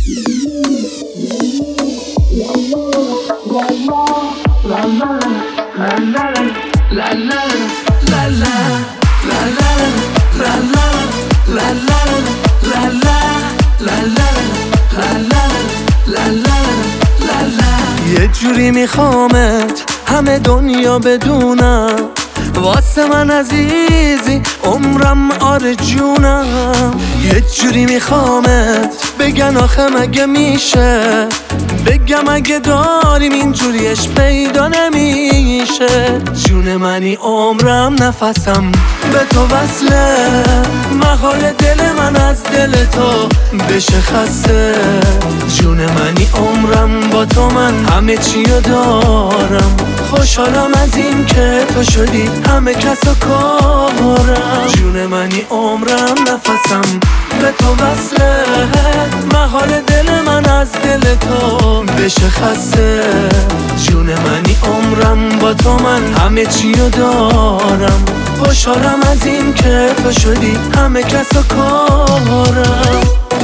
یه جوری میخوامت همه دنیا بدونم، واسه من عزیزی عمرم آره جونم. یه جوری میخوامت بگن آخه مگه میشه، بگم اگه داریم اینجوریش پیدا نمیشه. جون منی عمرم نفسم به تو وصله، محال دل من از دل تو بشه خسته. جون منی عمرم با تو من همه چیو دارم، خوشحالم از این که تو شدی همه کس و کارم. جون منی عمرم نفسم به تو وصله، محال دل من از دل تو بشه خسته. جون منی عمرم با تو من همه چیو دارم، خوشحالم از این که تو شدی همه کس و کارم.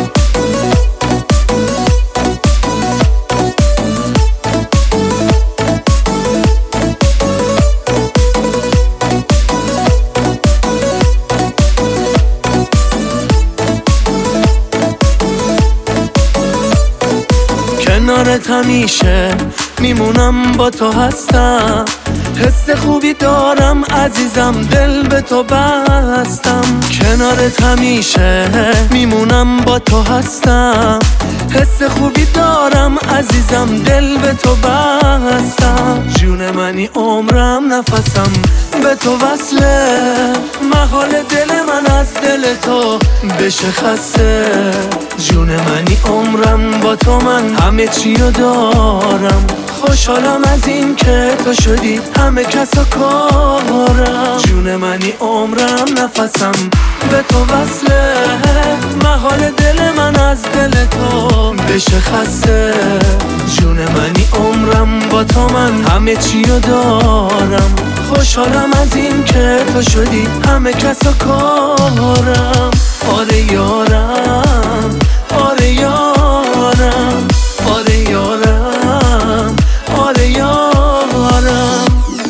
کنارت همیشه میمونم، با تو هستم، حس خوبی دارم عزیزم، دل به تو بستم. کنارت همیشه میمونم، با تو هستم، حس خوبی دارم عزیزم، دل به تو بستم. جون منی عمرم نفسم به تو وصله، محال دل من از دل تو بشه خسته. جون منی عمرم با تو من همه چیو دارم، خوشحالم از این که تو شدی همه کس و کارم. جون منی عمرم نفسم به تو وصله، محال دل من از دل تو بشه خسته. جون منی عمرم با تو من همه چیو دارم، خوشحالم از این که تو شدی همه کس و کارم. آره یارم، آره یارم، آره یارم، آره یارم.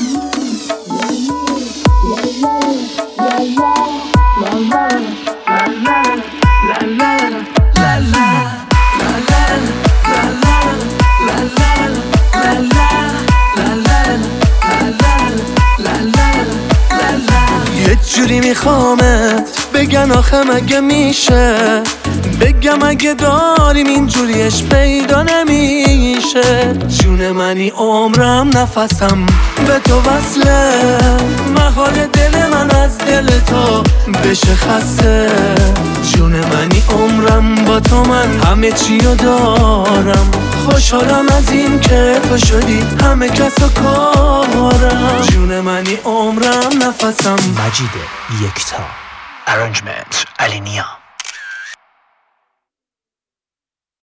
یه جوری میخوامت بگن آخه مگه میشه، بگم اگه داریم اینجوریش پیدا نمیشه. جون منی عمرم نفسم به تو وصله، محال دل من از دل تو بشه خسته. جون منی عمرم با تو من همه چیو دارم، خوشحالم از این که تو شدی همه کس و کارم. جون منی عمرم نفسم. مجید یکتا. Arrangement علی نیا.